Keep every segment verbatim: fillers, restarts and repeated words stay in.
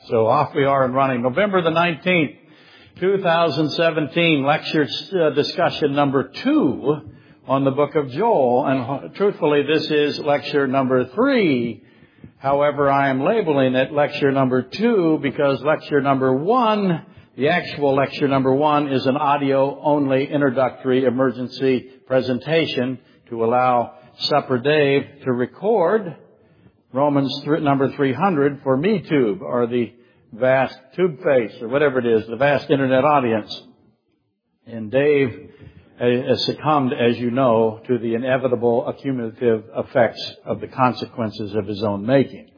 So off we are and running. November the nineteenth, two thousand seventeen, lecture uh, discussion number two on the book of Joel. And truthfully, this is lecture number three. However, I am labeling it lecture number two because lecture number one, the actual lecture number one, is an audio-only introductory emergency presentation to allow Supper Dave to record Romans th- number three hundred for MeTube, or the vast tube face, or whatever it is, the vast internet audience. And Dave has succumbed, as you know, to the inevitable accumulative effects of the consequences of his own making.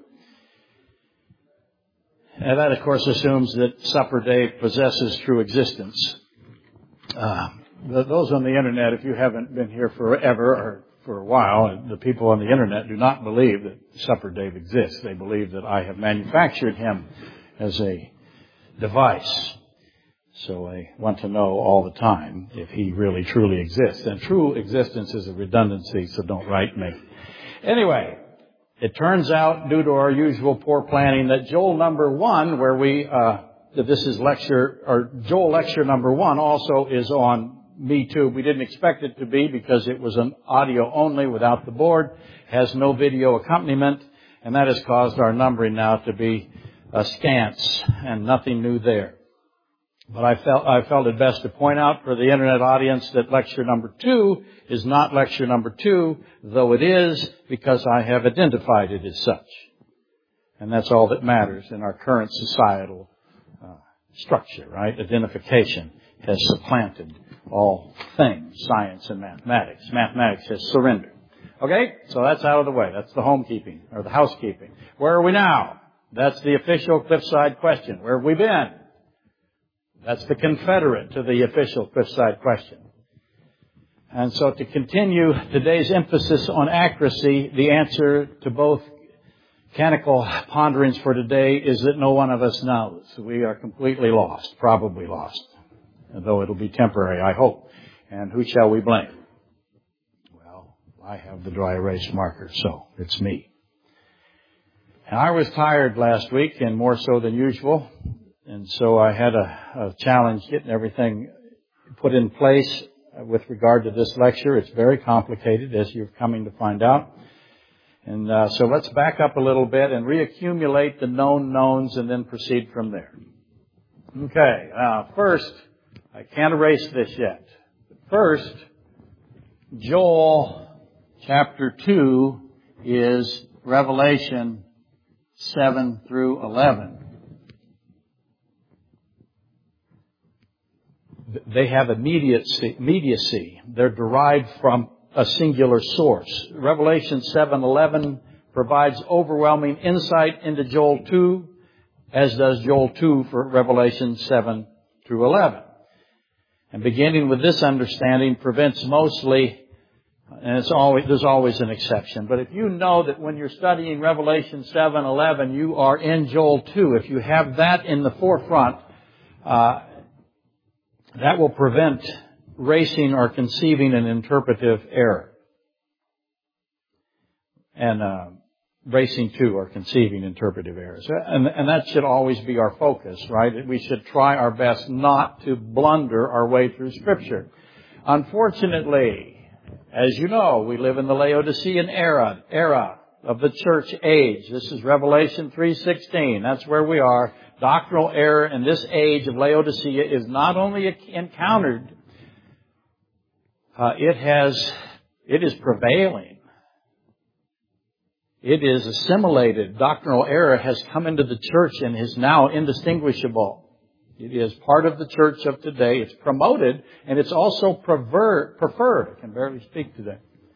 And that, of course, assumes that Supper Dave possesses true existence. Uh, those on the internet, if you haven't been here forever or for a while, the people on the internet do not believe that Supper Dave exists. They believe that I have manufactured him as a device. So I want to know all the time if he really truly exists. And true existence is a redundancy, so don't write me. Anyway, it turns out, due to our usual poor planning, that Joel number one, where we, uh, that this is lecture, or Joel lecture number one, also is on MeTube. We didn't expect it to be because it was an audio only without the board, has no video accompaniment, and that has caused our numbering now to be uh, scant and nothing new there. But I felt, I felt it best to point out for the internet audience that lecture number two is not lecture number two, though it is, because I have identified it as such. And that's all that matters in our current societal uh, structure, right? Identification has supplanted all things, science and mathematics. Mathematics has surrendered. Okay? So that's out of the way. That's the homekeeping, or the housekeeping. Where are we now? That's the official Cliffside question. Where have we been? That's the Confederate to the official Cliffside question. And so to continue today's emphasis on accuracy, the answer to both canonical ponderings for today is that no one of us knows. We are completely lost, probably lost, though it'll be temporary, I hope. And who shall we blame? Well, I have the dry erase marker, so it's me. And I was tired last week, and more so than usual. And so I had a, a challenge getting everything put in place with regard to this lecture. It's very complicated, as you're coming to find out. And uh, so let's back up a little bit and reaccumulate the known knowns and then proceed from there. Okay, uh, first, I can't erase this yet. But first, Joel chapter two is Revelation seven through eleven. They have immediacy, immediacy. They're derived from a singular source. Revelation seven eleven provides overwhelming insight into Joel two, as does Joel two for Revelation seven through eleven. And beginning with this understanding prevents mostly, and it's always, there's always an exception, but if you know that when you're studying Revelation seven eleven, you are in Joel two, if you have that in the forefront, uh, that will prevent racing or conceiving an interpretive error. And uh, racing to or conceiving interpretive errors. And, and that should always be our focus, right? We should try our best not to blunder our way through Scripture. Unfortunately, as you know, we live in the Laodicean era, era of the church age. This is Revelation three sixteen. That's where we are. Doctrinal error in this age of Laodicea is not only encountered, uh, it has, it is prevailing. It is assimilated. Doctrinal error has come into the church and is now indistinguishable. It is part of the church of today. It's promoted and it's also prefer, preferred. I can barely speak today.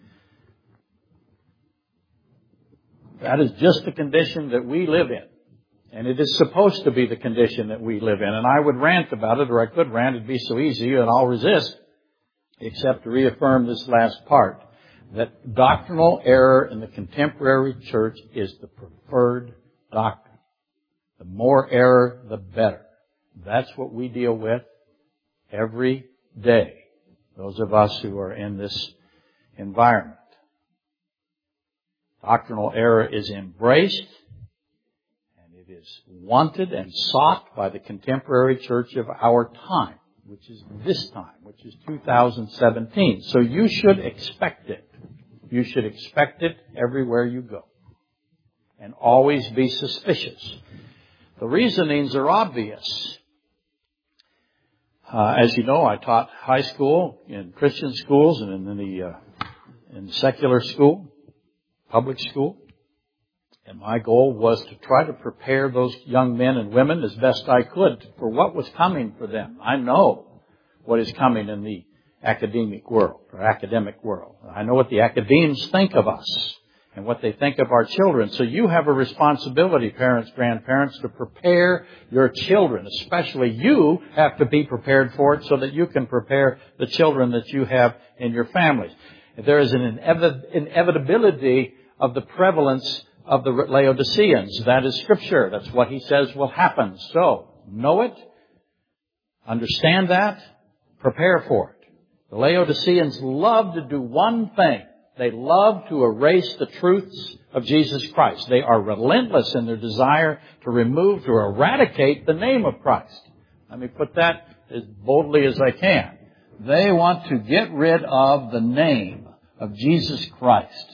That is just the condition that we live in. And it is supposed to be the condition that we live in. And I would rant about it, or I could rant. It'd be so easy, and I'll resist, except to reaffirm this last part, that doctrinal error in the contemporary church is the preferred doctrine. The more error, the better. That's what we deal with every day, those of us who are in this environment. Doctrinal error is embraced, and it is is wanted and sought by the contemporary church of our time, which is this time, which is two thousand seventeen. So you should expect it. You should expect it everywhere you go. And always be suspicious. The reasonings are obvious. Uh, as you know, I taught high school in Christian schools and in the uh, in secular school, public school. And my goal was to try to prepare those young men and women as best I could for what was coming for them. I know what is coming in the academic world or academic world. I know what the academics think of us and what they think of our children. So you have a responsibility, parents, grandparents, to prepare your children. Especially you have to be prepared for it so that you can prepare the children that you have in your families. There is an inevitability of the prevalence of the Laodiceans. That is Scripture. That's what he says will happen. So, know it, understand that, prepare for it. The Laodiceans love to do one thing. They love to erase the truths of Jesus Christ. They are relentless in their desire to remove, to eradicate the name of Christ. Let me put that as boldly as I can. They want to get rid of the name of Jesus Christ.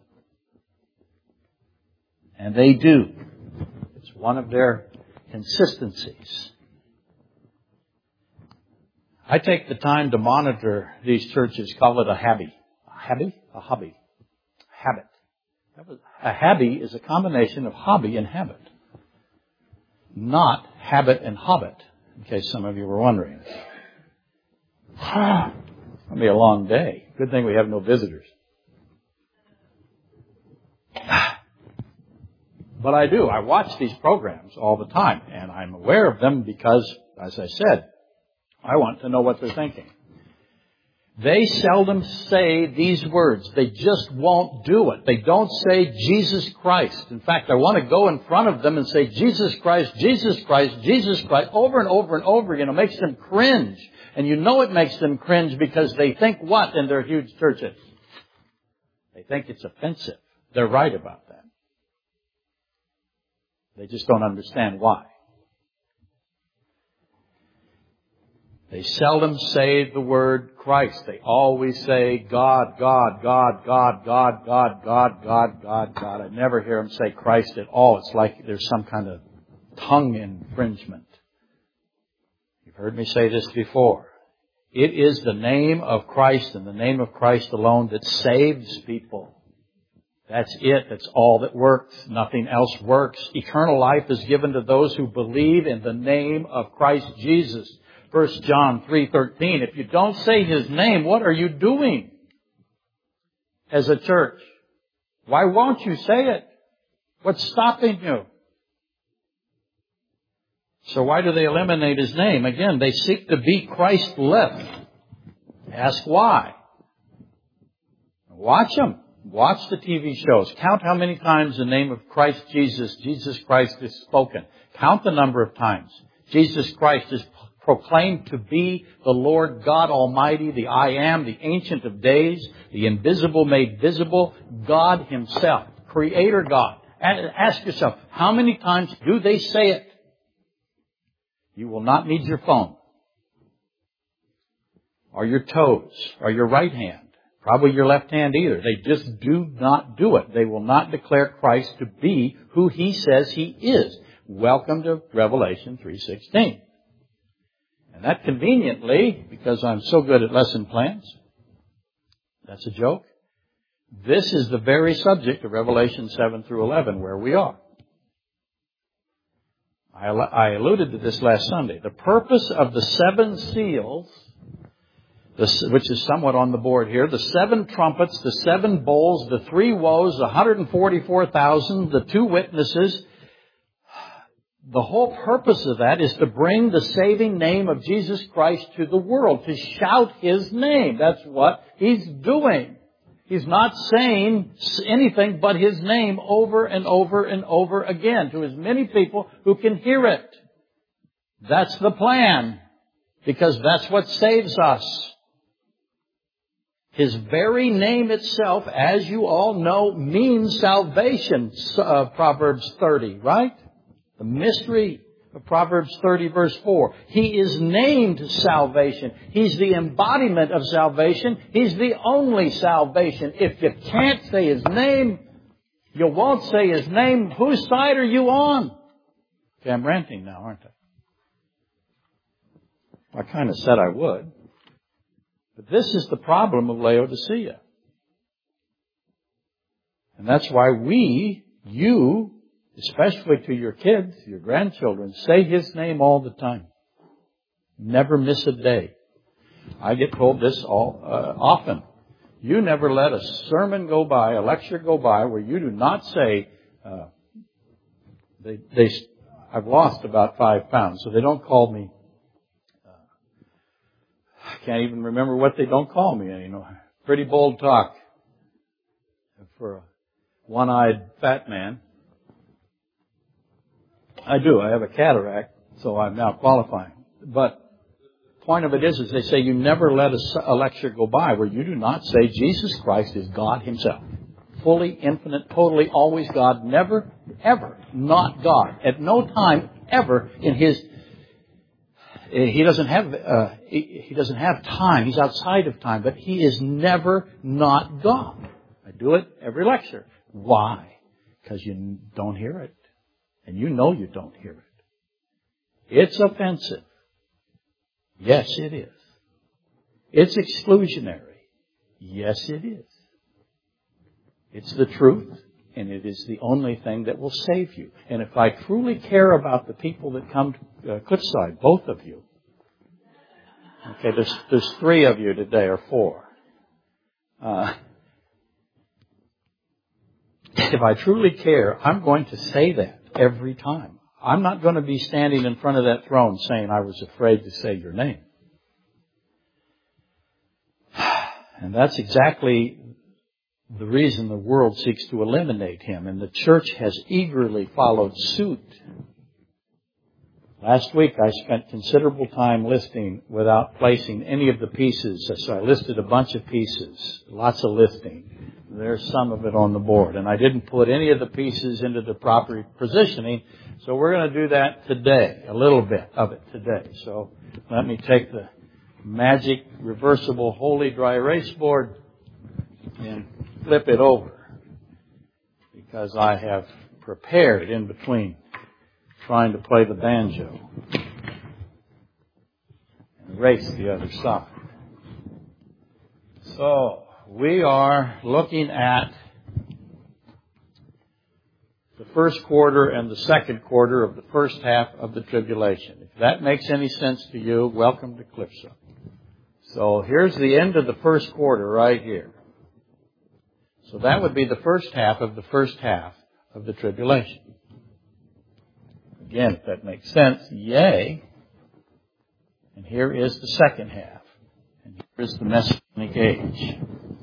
And they do. It's one of their consistencies. I take the time to monitor these churches, call it a hobby. A hobby? A hobby. Habit. A hobby is a combination of hobby and habit. Not habit and hobbit, in case some of you were wondering. It'll be a long day. Good thing we have no visitors. But I do. I watch these programs all the time, and I'm aware of them because, as I said, I want to know what they're thinking. They seldom say these words. They just won't do it. They don't say Jesus Christ. In fact, I want to go in front of them and say Jesus Christ, Jesus Christ, Jesus Christ, over and over and over again. It makes them cringe. And you know it makes them cringe because they think what in their huge churches? They think it's offensive. They're right about that. They just don't understand why. They seldom say the word Christ. They always say God, God, God, God, God, God, God, God, God, God. I never hear them say Christ at all. It's like there's some kind of tongue infringement. You've heard me say this before. It is the name of Christ and the name of Christ alone that saves people. That's it. That's all that works. Nothing else works. Eternal life is given to those who believe in the name of Christ Jesus. First John three thirteen. If you don't say His name, what are you doing as a church? Why won't you say it? What's stopping you? So why do they eliminate His name? Again, they seek to be Christ-less. Ask why. Watch them. Watch the T V shows. Count how many times the name of Christ Jesus, Jesus Christ is spoken. Count the number of times Jesus Christ is proclaimed to be the Lord God Almighty, the I Am, the Ancient of Days, the invisible made visible, God Himself, Creator God. Ask yourself, how many times do they say it? You will not need your phone, or your toes, or your right hand. Probably your left hand either. They just do not do it. They will not declare Christ to be who He says He is. Welcome to Revelation three sixteen. And that conveniently, because I'm so good at lesson plans, that's a joke. This is the very subject of Revelation seven through eleven where we are. I, I alluded to this last Sunday. The purpose of the seven seals, which is somewhat on the board here, the seven trumpets, the seven bowls, the three woes, the one hundred forty-four thousand, the two witnesses. The whole purpose of that is to bring the saving name of Jesus Christ to the world, to shout His name. That's what He's doing. He's not saying anything but His name over and over and over again to as many people who can hear it. That's the plan, because that's what saves us. His very name itself, as you all know, means salvation. Uh, Proverbs thirty, right? The mystery of Proverbs thirty verse four. He is named salvation. He's the embodiment of salvation. He's the only salvation. If you can't say His name, you won't say His name, whose side are you on? Okay, I'm ranting now, aren't I? I kind of said I would. But this is the problem of Laodicea. And that's why we, you, especially to your kids, your grandchildren, say His name all the time. Never miss a day. I get told this all uh, often. You never let a sermon go by, a lecture go by, where you do not say, uh, they, they, I've lost about five pounds, so they don't call me, uh, I can't even remember what they don't call me anymore. Pretty bold talk for a one-eyed fat man. I do. I have a cataract, so I'm now qualifying. But the point of it is, is they say you never let a, a lecture go by where you do not say Jesus Christ is God Himself. Fully, infinite, totally, always God. Never, ever not God. At no time ever in His... He doesn't have uh, he, he doesn't have time. He's outside of time. But He is never not God. I do it every lecture. Why? Because you don't hear it. And you know you don't hear it. It's offensive. Yes, it is. It's exclusionary. Yes, it is. It's the truth, and it is the only thing that will save you. And if I truly care about the people that come to uh, Cliffside, both of you, okay, there's, there's three of you today, or four. Uh, if I truly care, I'm going to say that every time. I'm not going to be standing in front of that throne saying I was afraid to say your name. And that's exactly the reason the world seeks to eliminate Him. And the church has eagerly followed suit. Last week I spent considerable time listing without placing any of the pieces. So I listed a bunch of pieces. Lots of listing. There's some of it on the board. And I didn't put any of the pieces into the proper positioning. So we're going to do that today. A little bit of it today. So let me take the magic reversible holy dry erase board and flip it over. Because I have prepared in between trying to play the banjo. And erase the other side. So we are looking at the first quarter and the second quarter of the first half of the tribulation. If that makes any sense to you, welcome to Cliffside. So here's the end of the first quarter right here. So that would be the first half of the first half of the tribulation. Again, if that makes sense, yay. And here is the second half. And here is the Messianic age.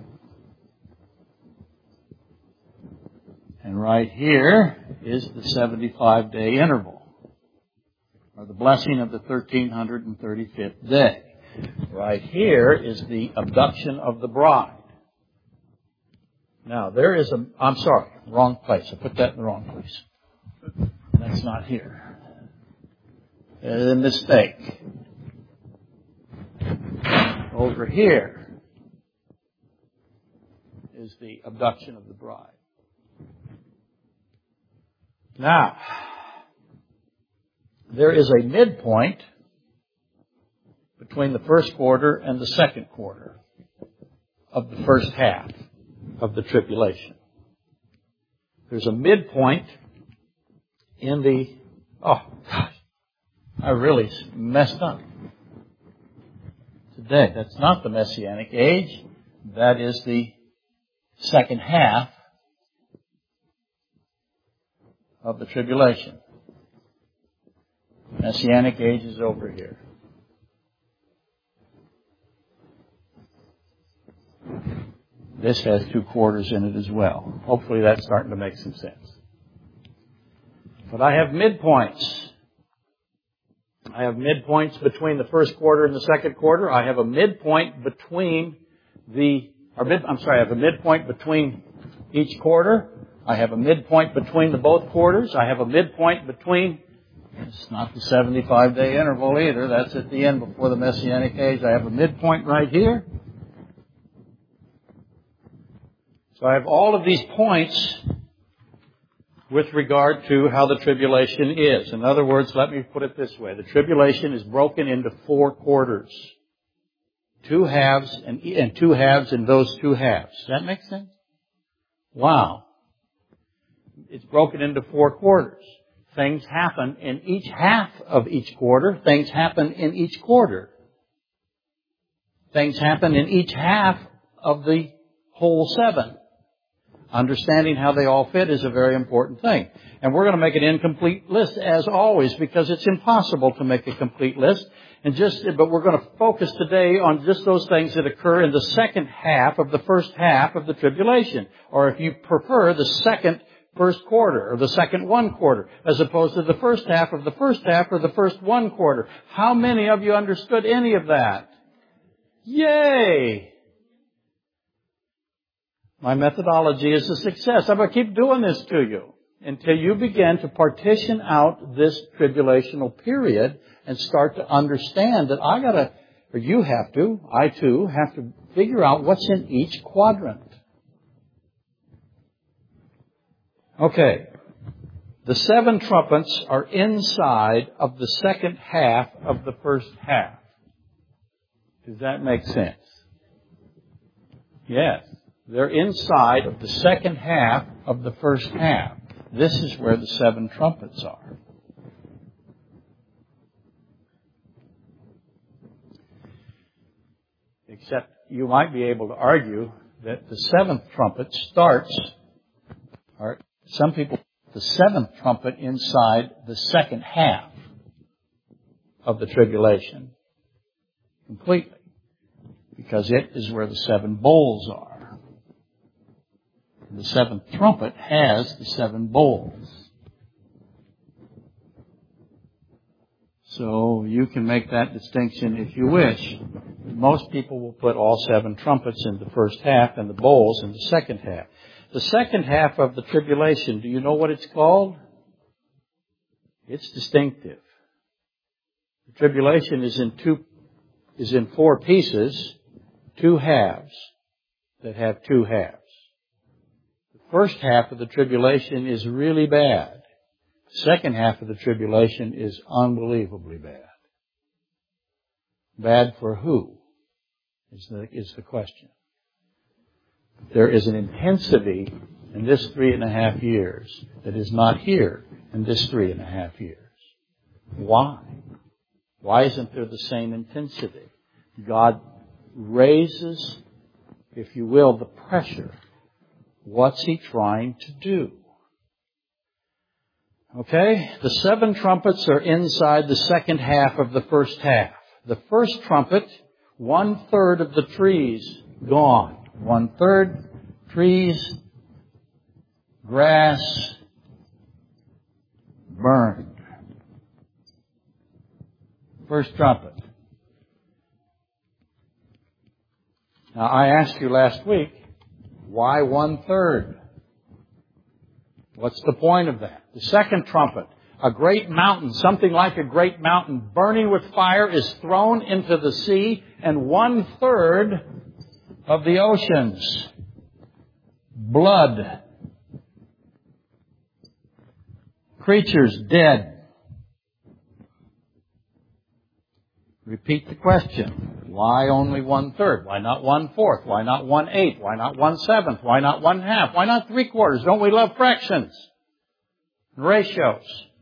And right here is the seventy-five day interval, or the blessing of the one thousand three hundred thirty-fifth day. Right here is the abduction of the bride. Now, there is a, I'm sorry, wrong place. I put that in the wrong place. That's not here. There's a mistake. Over here is the abduction of the bride. Now, there is a midpoint between the first quarter and the second quarter of the first half of the tribulation. There's a midpoint in the, oh gosh, I really messed up today. That's not the Messianic age. That is the second half of the tribulation. Messianic age is over here. This has two quarters in it as well. Hopefully that's starting to make some sense. But I have midpoints. I have midpoints between the first quarter and the second quarter. I have a midpoint between the, or mid, I'm sorry, I have a midpoint between each quarter. I have a midpoint between the both quarters. I have a midpoint between It's not the seventy-five day interval either. That's at the end before the Messianic age. I have a midpoint right here. So I have all of these points with regard to how the tribulation is. In other words, let me put it this way. The tribulation is broken into four quarters. Two halves and, and two halves in those two halves. Does that make sense? Wow. It's broken into four quarters. Things happen in each half of each quarter. Things happen in each quarter. Things happen in each half of the whole seven. Understanding how they all fit is a very important thing. And we're going to make an incomplete list as always because it's impossible to make a complete list. And just, but we're going to focus today on just those things that occur in the second half of the first half of the tribulation. Or if you prefer, the second first quarter or the second one quarter as opposed to the first half of the first half or the first one quarter. How many of you understood any of that? Yay! My methodology is a success. I'm going to keep doing this to you until you begin to partition out this tribulational period and start to understand that I got to, or you have to, I too, have to figure out what's in each quadrant. Okay. The seven trumpets are inside of the second half of the first half. Does that make sense? Yes. They're inside of the second half of the first half. This is where the seven trumpets are. Except you might be able to argue that the seventh trumpet starts, or some people, the seventh trumpet inside the second half of the tribulation completely, because it is where the seven bowls are. The seventh trumpet has the seven bowls. So you can make that distinction if you wish. Most people will put all seven trumpets in the first half and the bowls in the second half. The second half of the tribulation, do you know what it's called? It's distinctive. The tribulation is in two, is in four pieces, two halves that have two halves. The first half of the tribulation is really bad. The second half of the tribulation is unbelievably bad. Bad for who is the, is the question. There is an intensity in this three and a half years that is not here in this three and a half years. Why? Why isn't there the same intensity? God raises, if you will, the pressure. What's He trying to do? Okay? The seven trumpets are inside the second half of the first half. The first trumpet, one third of the trees gone. One third trees, grass, burned. First trumpet. Now I asked you last week, why one third? What's the point of that? The second trumpet, a great mountain, something like a great mountain burning with fire is thrown into the sea, and one third of the oceans, blood, creatures dead. Repeat the question. Why only one third? Why not one fourth? Why not one eighth? Why not one seventh? Why not one half? Why not three quarters? Don't we love fractions and ratios?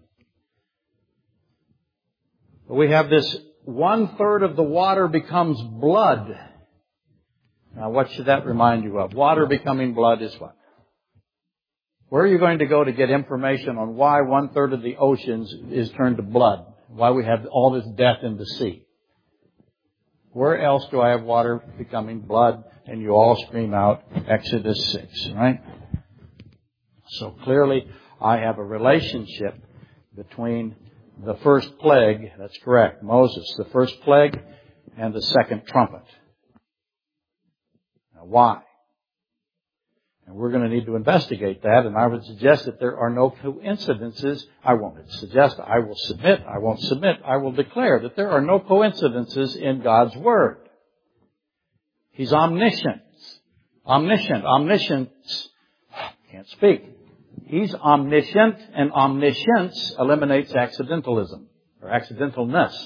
But we have this one third of the water becomes blood. Now what should that remind you of? Water becoming blood is what? Where are you going to go to get information on why one third of the oceans is turned to blood? Why we have all this death in the sea? Where else do I have water becoming blood? And you all scream out Exodus six, right? So clearly I have a relationship between the first plague, that's correct, Moses, the first plague, and the second trumpet. Now why? And we're going to need to investigate that, and I would suggest that there are no coincidences. I won't suggest, I will submit, I won't submit, I will declare that there are no coincidences in God's Word. He's omniscient. Omniscient. Omniscience. Can't speak. He's omniscient, and omniscience eliminates accidentalism, or accidentalness.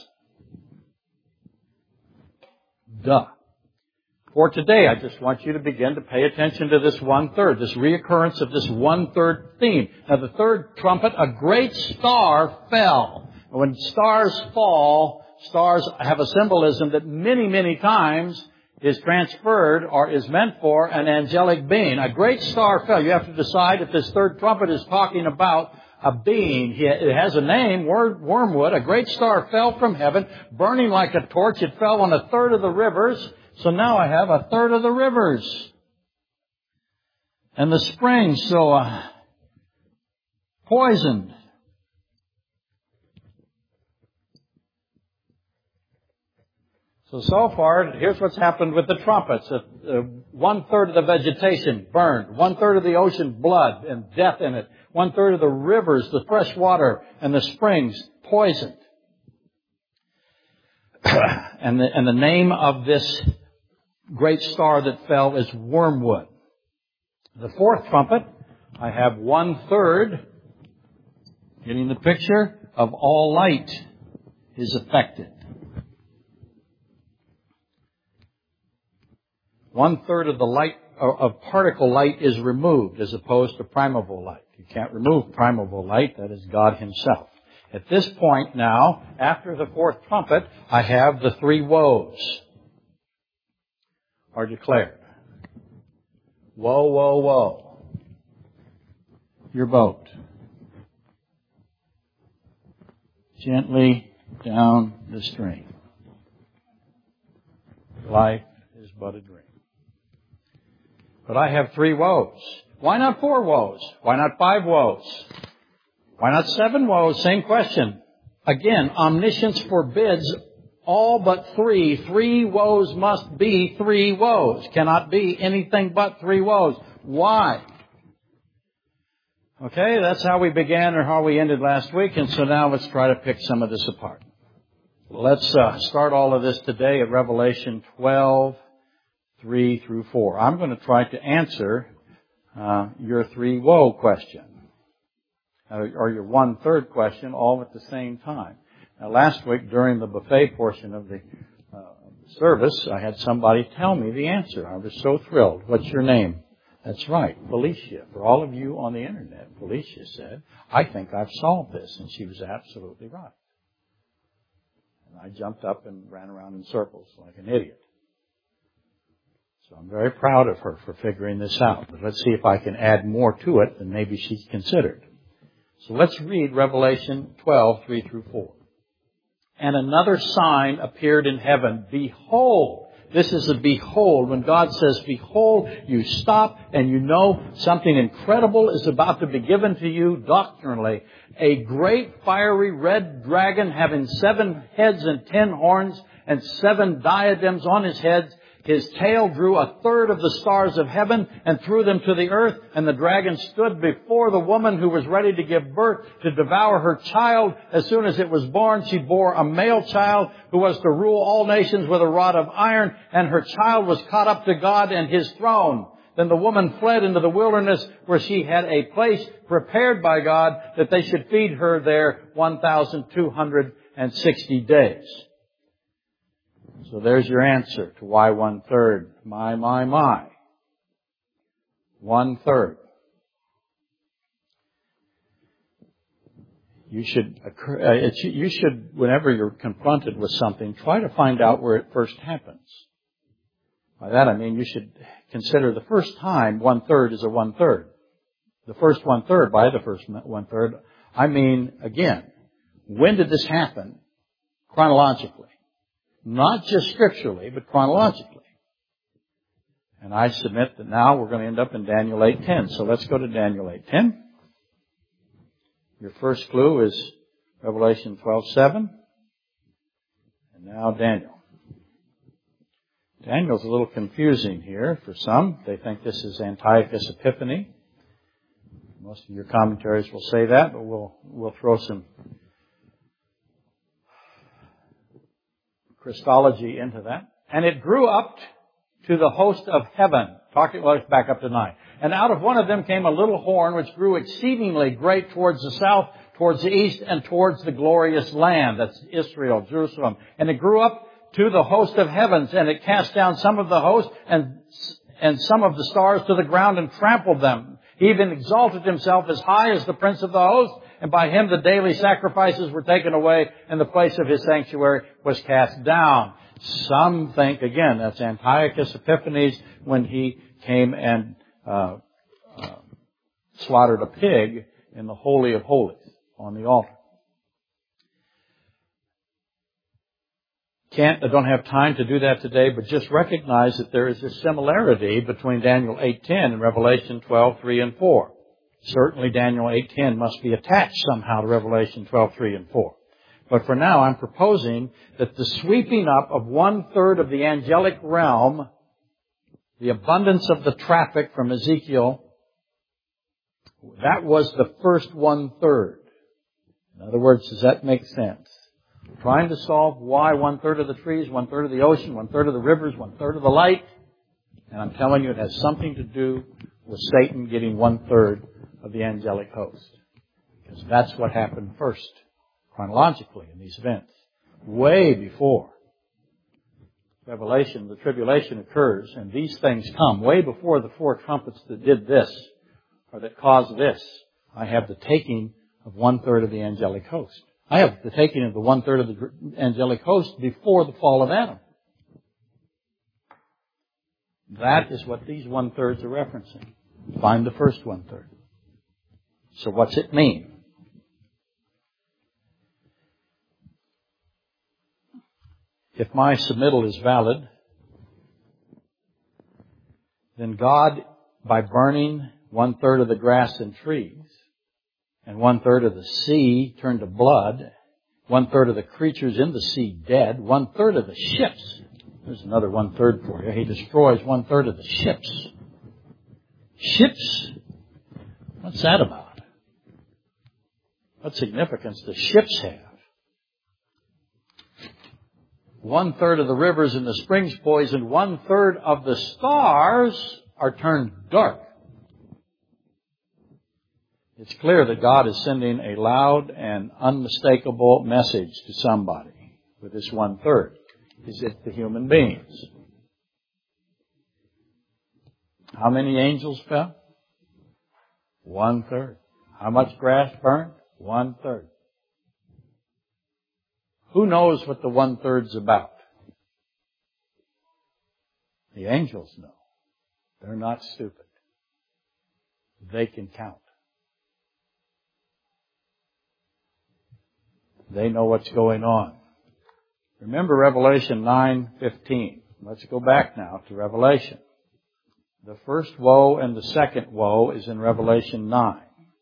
Duh. For today, I just want you to begin to pay attention to this one-third, this reoccurrence of this one-third theme. Now, the third trumpet, a great star fell. When stars fall, stars have a symbolism that many, many times is transferred or is meant for an angelic being. A great star fell. You have to decide if this third trumpet is talking about a being. It has a name, Wormwood. A great star fell from heaven, burning like a torch. It fell on a third of the rivers. So now I have a third of the rivers. And the springs, so uh, poisoned. So, so far, here's what's happened with the trumpets. Uh, uh, one third of the vegetation burned. One third of the ocean, blood and death in it. One third of the rivers, the fresh water, and the springs, poisoned. and, the, and the name of this great star that fell is Wormwood. The fourth trumpet, I have one third, getting the picture, of all light is affected. One third of the light, of particle light is removed as opposed to primeval light. You can't remove primeval light, that is God Himself. At this point now, after the fourth trumpet, I have the three woes are declared. Woe, woe, woe. Your boat. Gently down the stream. Life is but a dream. But I have three woes. Why not four woes? Why not five woes? Why not seven woes? Same question. Again, omniscience forbids all but three. Three woes must be three woes. Cannot be anything but three woes. Why? Okay, that's how we began or how we ended last week, and so now let's try to pick some of this apart. Let's uh, start all of this today at Revelation twelve, three through four. I'm going to try to answer uh, your three woe question, uh, or your one-third question, all at the same time. Now, last week, during the buffet portion of the uh, service, I had somebody tell me the answer. I was so thrilled. What's your name? That's right, Felicia. For all of you on the Internet, Felicia said, I think I've solved this. And she was absolutely right. And I jumped up and ran around in circles like an idiot. So I'm very proud of her for figuring this out. But let's see if I can add more to it than maybe she considered. So let's read Revelation twelve, three through four. And another sign appeared in heaven. Behold. This is a behold. When God says behold, you stop and you know something incredible is about to be given to you doctrinally. A great fiery red dragon having seven heads and ten horns and seven diadems on his heads. His tail drew a third of the stars of heaven and threw them to the earth. And the dragon stood before the woman who was ready to give birth to devour her child. As soon as it was born, she bore a male child who was to rule all nations with a rod of iron. And her child was caught up to God and His throne. Then the woman fled into the wilderness where she had a place prepared by God that they should feed her there one thousand two hundred sixty days. So there's your answer to why one-third. My, my, my. One-third. You should, uh, it's, you should, whenever you're confronted with something, try to find out where it first happens. By that I mean you should consider the first time one-third is a one-third. The first one-third, by the first one-third, I mean, again, when did this happen chronologically? Not just scripturally, but chronologically. And I submit that now we're going to end up in Daniel eight ten. So let's go to Daniel eight ten. Your first clue is Revelation twelve seven. And now Daniel. Daniel's a little confusing here for some. They think this is Antiochus Epiphanes. Most of your commentaries will say that, but we'll we'll throw some Christology into that. And it grew up to the host of heaven. Talking, well, let's back up to nine. And out of one of them came a little horn which grew exceedingly great towards the south, towards the east, and towards the glorious land. That's Israel, Jerusalem. And it grew up to the host of heavens, and it cast down some of the host and and some of the stars to the ground and trampled them. He even exalted himself as high as the prince of the host, and by him the daily sacrifices were taken away, and the place of his sanctuary was cast down. Some think, again, that's Antiochus Epiphanes when he came and uh, uh, slaughtered a pig in the Holy of Holies on the altar. Can't, I don't have time to do that today, but just recognize that there is a similarity between Daniel eight ten and Revelation twelve three and four. Certainly Daniel eight ten must be attached somehow to Revelation twelve three and four. But for now, I'm proposing that the sweeping up of one-third of the angelic realm, the abundance of the traffic from Ezekiel, that was the first one-third. In other words, does that make sense? Trying to solve why one-third of the trees, one-third of the ocean, one-third of the rivers, one-third of the light. And I'm telling you, it has something to do with Satan getting one-third of the angelic host. Because that's what happened first, chronologically, in these events. Way before Revelation, the tribulation occurs, and these things come. Way before the four trumpets that did this, or that caused this, I have the taking of one-third of the angelic host. I have the taking of the one-third of the angelic host before the fall of Adam. That is what these one-thirds are referencing. Find the first one-third. So what's it mean? If my submittal is valid, then God, by burning one-third of the grass and trees, and one-third of the sea turned to blood, one-third of the creatures in the sea dead, one-third of the ships. There's another one-third for you. He destroys one-third of the ships. Ships? What's that about? What significance do ships have? One-third of the rivers and the springs poisoned, one-third of the stars are turned dark. It's clear that God is sending a loud and unmistakable message to somebody with this one-third. Is it the human beings? How many angels fell? One-third. How much grass burned? One-third. Who knows what the one-third's about? The angels know. They're not stupid. They can count. They know what's going on. Remember Revelation nine fifteen. Let's go back now to Revelation. The first woe and the second woe is in Revelation nine.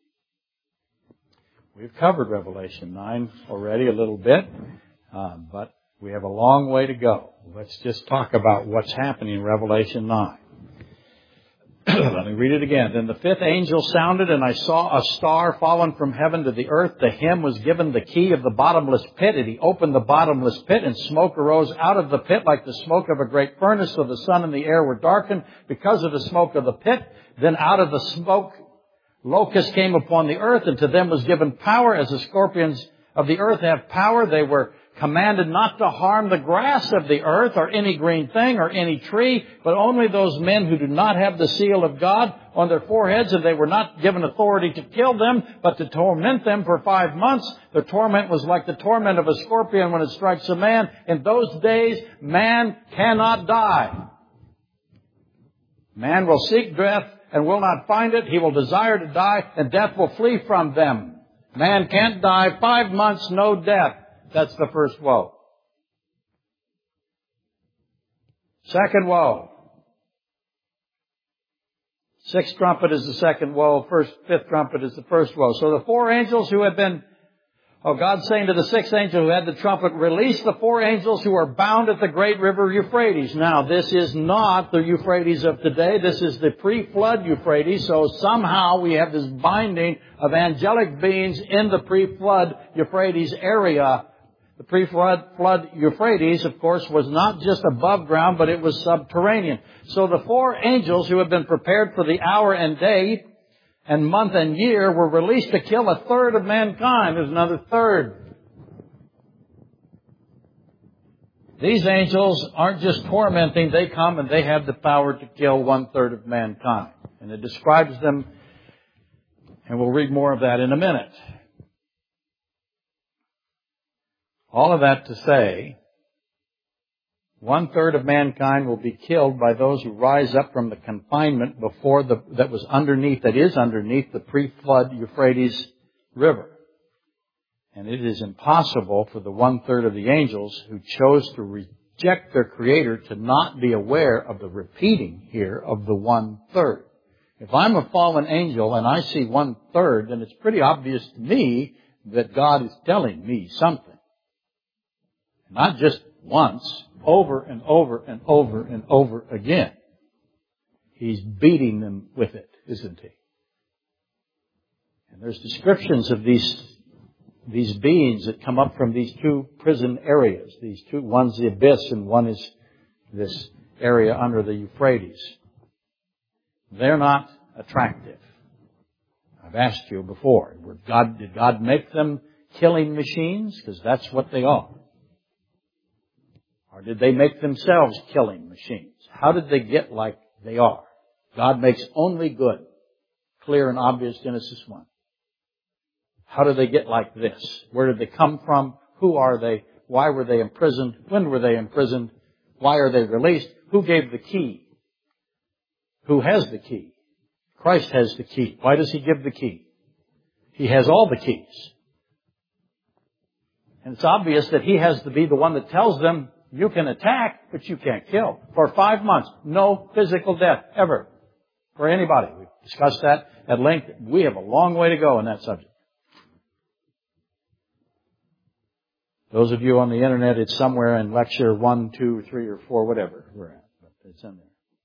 We've covered Revelation nine already a little bit, uh, but we have a long way to go. Let's just talk about what's happening in Revelation nine. Let me read it again. Then the fifth angel sounded, and I saw a star fallen from heaven to the earth. To him was given the key of the bottomless pit, and he opened the bottomless pit, and smoke arose out of the pit like the smoke of a great furnace, so the sun and the air were darkened because of the smoke of the pit. Then out of the smoke locusts came upon the earth, and to them was given power, as the scorpions of the earth have power. They were commanded not to harm the grass of the earth or any green thing or any tree, but only those men who do not have the seal of God on their foreheads, and they were not given authority to kill them, but to torment them for five months. The torment was like the torment of a scorpion when it strikes a man. In those days, man cannot die. Man will seek death and will not find it. He will desire to die, and death will flee from them. Man can't die. Five months, no death. That's the first woe. Second woe. Sixth trumpet is the second woe. First, fifth trumpet is the first woe. So the four angels who had been Oh, God's saying to the sixth angel who had the trumpet, release the four angels who are bound at the great river Euphrates. Now, this is not the Euphrates of today. This is the pre-flood Euphrates. So somehow we have this binding of angelic beings in the pre-flood Euphrates area. The pre-flood flood Euphrates, of course, was not just above ground, but it was subterranean. So the four angels who had been prepared for the hour and day and month and year were released to kill a third of mankind. There's another third. These angels aren't just tormenting. They come and they have the power to kill one third of mankind. And it describes them, and we'll read more of that in a minute. All of that to say, one third of mankind will be killed by those who rise up from the confinement before the, that was underneath, that is underneath the pre-flood Euphrates River. And it is impossible for the one third of the angels who chose to reject their Creator to not be aware of the repeating here of the one third. If I'm a fallen angel and I see one third, then it's pretty obvious to me that God is telling me something. Not just once, over and over and over and over again. He's beating them with it, isn't he? And there's descriptions of these, these beings that come up from these two prison areas. These two, one's the abyss and one is this area under the Euphrates. They're not attractive. I've asked you before, God, did God make them killing machines? Because that's what they are. Or did they make themselves killing machines? How did they get like they are? God makes only good. Clear and obvious, Genesis one. How did they get like this? Where did they come from? Who are they? Why were they imprisoned? When were they imprisoned? Why are they released? Who gave the key? Who has the key? Christ has the key. Why does He give the key? He has all the keys. And it's obvious that He has to be the one that tells them, you can attack, but you can't kill. For five months, no physical death, ever. For anybody. We've discussed that at length. We have a long way to go in that subject. Those of you on the internet, it's somewhere in lecture one, two, three, or four, whatever we're at. But it's in there.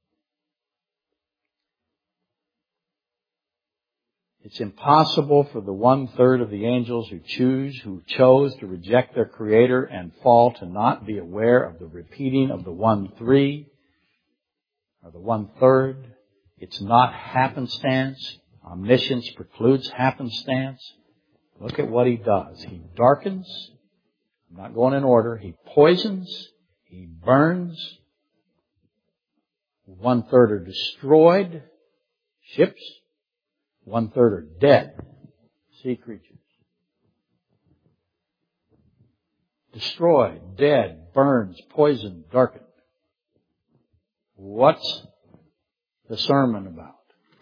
It's impossible for the one-third of the angels who choose, who chose to reject their Creator and fall to not be aware of the repeating of the one-three, or the one-third. It's not happenstance. Omniscience precludes happenstance. Look at what He does. He darkens. I'm not going in order. He poisons. He burns. One-third are destroyed. Ships. One-third are dead. Sea creatures. Destroyed, dead, burns, poisoned, darkened. What's the sermon about?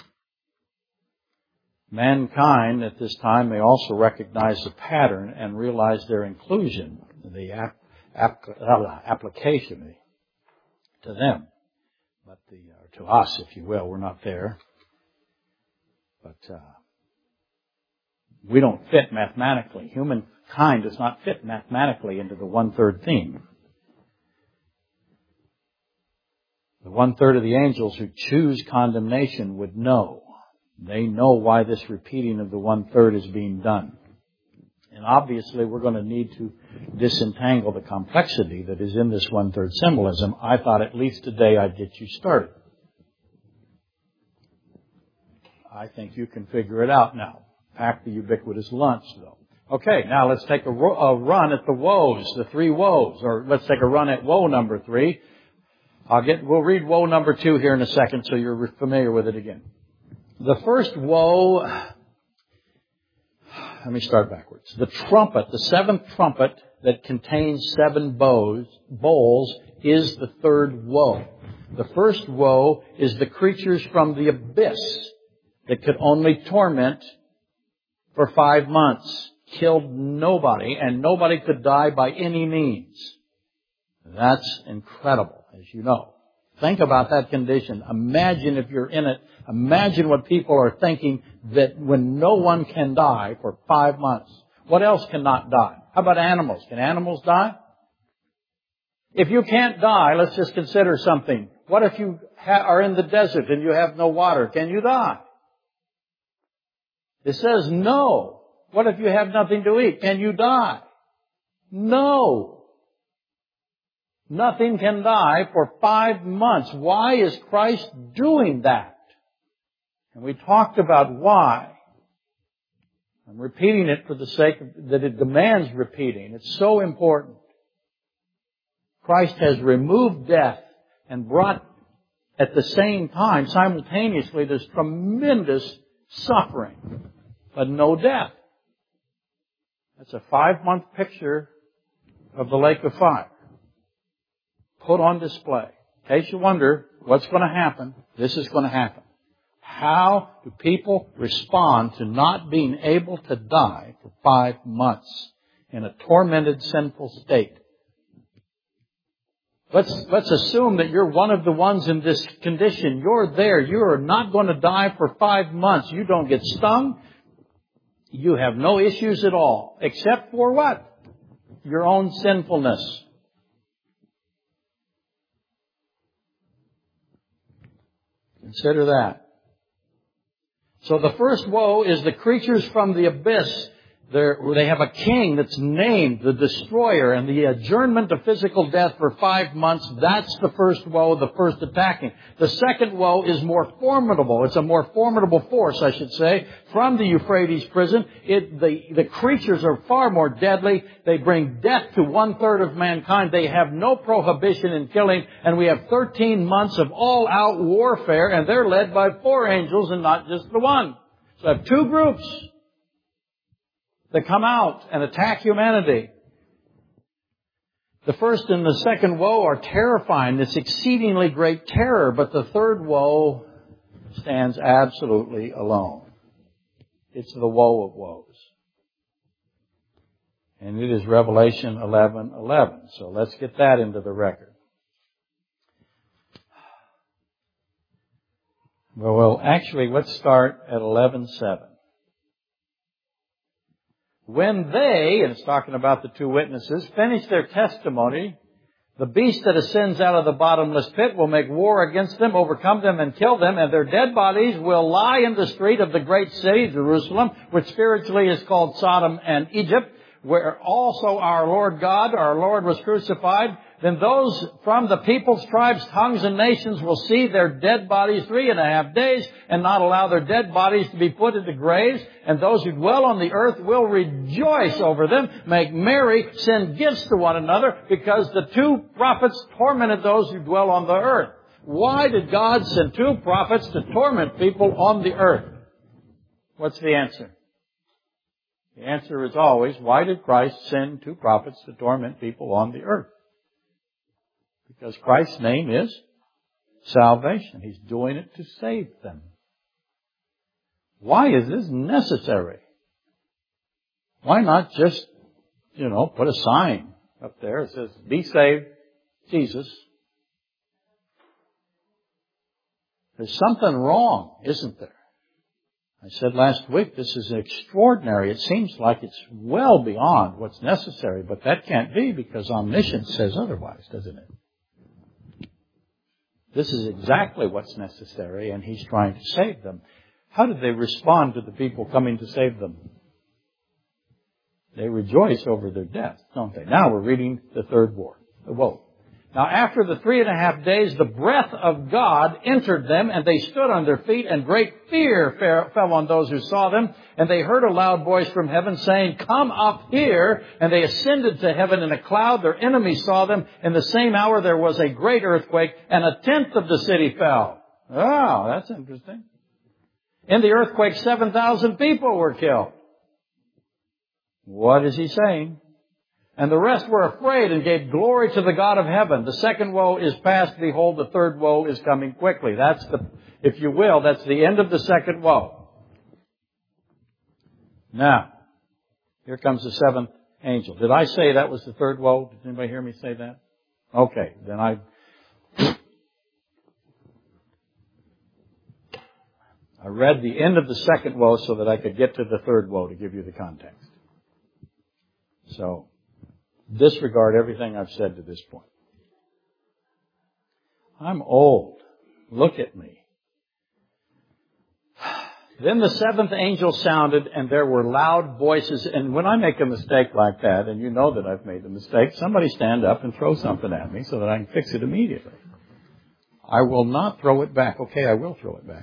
Mankind at this time may also recognize the pattern and realize their inclusion, the ap- ap- application to them, but the, or to us, if you will. We're not there. But uh, we don't fit mathematically. Humankind does not fit mathematically into the one-third theme. The one-third of the angels who choose condemnation would know. They know why this repeating of the one-third is being done. And obviously we're going to need to disentangle the complexity that is in this one-third symbolism. I thought at least today I'd get you started. I think you can figure it out now. Pack the ubiquitous lunch, though. Okay, now let's take a, ro- a run at the woes, the three woes, or let's take a run at woe number three. I'll get. We'll read woe number two here in a second, so you're familiar with it again. The first woe. Let me start backwards. The trumpet, the seventh trumpet that contains seven bows, bowls, is the third woe. The first woe is the creatures from the abyss that could only torment for five months, killed nobody, and nobody could die by any means. That's incredible, as you know. Think about that condition. Imagine if you're in it. Imagine what people are thinking, that when no one can die for five months, What else cannot die? How about animals? Can animals die? If you can't die, let's just consider something. What if you ha- are in the desert and you have no water? Can you die? It says no. What if you have nothing to eat? Can you die? No. Nothing can die for five months. Why is Christ doing that? And we talked about why. I'm repeating it for the sake of that it demands repeating. It's so important. Christ has removed death and brought at the same time, simultaneously, there's tremendous suffering, but no death. That's a five-month picture of the lake of fire put on display. In case you wonder what's going to happen, this is going to happen. How do people respond to not being able to die for five months in a tormented, sinful state? Let's, let's assume that you're one of the ones in this condition. You're there. You are not going to die for five months. You don't get stung. You have no issues at all. Except for what? Your own sinfulness. Consider that. So the first woe is the creatures from the abyss. They're, they have a king that's named the destroyer, and the adjournment of physical death for five months, that's the first woe, the first attacking. The second woe is more formidable. It's a more formidable force, I should say, from the Euphrates prison. It, the, the creatures are far more deadly. They bring death to one-third of mankind. They have no prohibition in killing, and we have thirteen months of all-out warfare, and they're led by four angels and not just the one. So I have two groups that come out and attack humanity. The first and the second woe are terrifying. It's exceedingly great terror, but the third woe stands absolutely alone. It's the woe of woes. And it is Revelation eleven eleven. So let's get that into the record. Well, well actually, let's start at eleven seven. When they, and it's talking about the two witnesses, finish their testimony, the beast that ascends out of the bottomless pit will make war against them, overcome them, and kill them, and their dead bodies will lie in the street of the great city, Jerusalem, which spiritually is called Sodom and Egypt, where also our Lord God, our Lord, was crucified. Then those from the peoples, tribes, tongues, and nations will see their dead bodies three and a half days and not allow their dead bodies to be put into graves. And those who dwell on the earth will rejoice over them, make merry, send gifts to one another, because the two prophets tormented those who dwell on the earth. Why did God send two prophets to torment people on the earth? What's the answer? The answer is always, why did Christ send two prophets to torment people on the earth? Because Christ's name is salvation. He's doing it to save them. Why is this necessary? Why not just, you know, put a sign up there that says, be saved, Jesus? There's something wrong, isn't there? I said last week, this is extraordinary. It seems like it's well beyond what's necessary, but that can't be because omniscience says otherwise, doesn't it? This is exactly what's necessary, and He's trying to save them. How did they respond to the people coming to save them? They rejoice over their death, don't they? Now we're reading the third woe. The woe. Now after the three and a half days, the breath of God entered them, and they stood on their feet, and great fear fell on those who saw them. And they heard a loud voice from heaven saying, come up here. And they ascended to heaven in a cloud. Their enemies saw them. In the same hour there was a great earthquake, and a tenth of the city fell. Oh, that's interesting. In the earthquake, seven thousand people were killed. What is he saying? And the rest were afraid and gave glory to the God of heaven. The second woe is past. Behold, the third woe is coming quickly. That's the, if you will, that's the end of the second woe. Now, here comes the seventh angel. Did I say that was the third woe? Did anybody hear me say that? Okay, then I... I read the end of the second woe so that I could get to the third woe to give you the context. So, disregard everything I've said to this point. I'm old. Look at me. Then the seventh angel sounded, and there were loud voices. And when I make a mistake like that, and you know that I've made the mistake, somebody stand up and throw something at me so that I can fix it immediately. I will not throw it back. Okay, I will throw it back.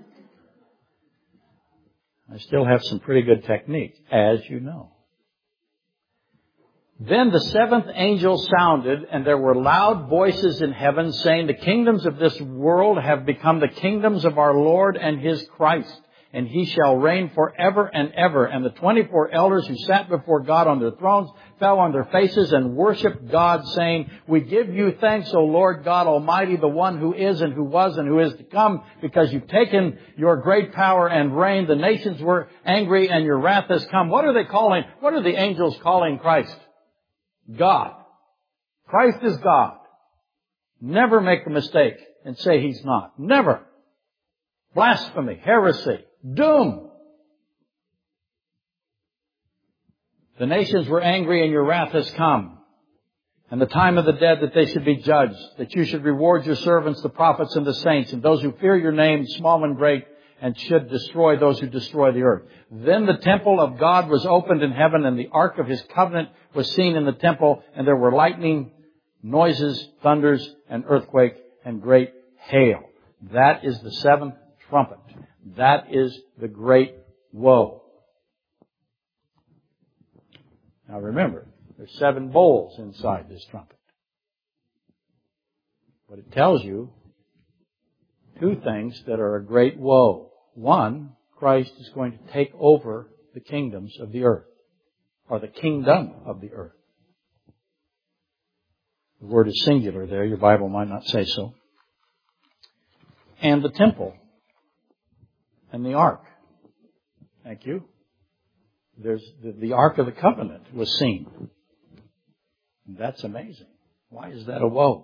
I still have some pretty good technique, as you know. Then the seventh angel sounded, and there were loud voices in heaven saying, the kingdoms of this world have become the kingdoms of our Lord and His Christ, and He shall reign forever and ever. And the twenty-four elders who sat before God on their thrones fell on their faces and worshiped God, saying, we give you thanks, O Lord God Almighty, the one who is and who was and who is to come, because you've taken your great power and reign. The nations were angry and your wrath has come. What are they calling? What are the angels calling Christ? God. Christ is God. Never make a mistake and say He's not. Never. Blasphemy, heresy, doom. The nations were angry and your wrath has come. And the time of the dead that they should be judged, that you should reward your servants, the prophets and the saints, and those who fear your name, small and great, and should destroy those who destroy the earth. Then the temple of God was opened in heaven, and the ark of His covenant was seen in the temple, and there were lightning, noises, thunders, and earthquake, and great hail. That is the seventh trumpet. That is the great woe. Now remember, there's seven bowls inside this trumpet. But it tells you two things that are a great woe. One, Christ is going to take over the kingdoms of the earth, or the kingdom of the earth. The word is singular there. Your Bible might not say so. And the temple and the ark. Thank you. There's the, the Ark of the Covenant was seen. And that's amazing. Why is that a woe?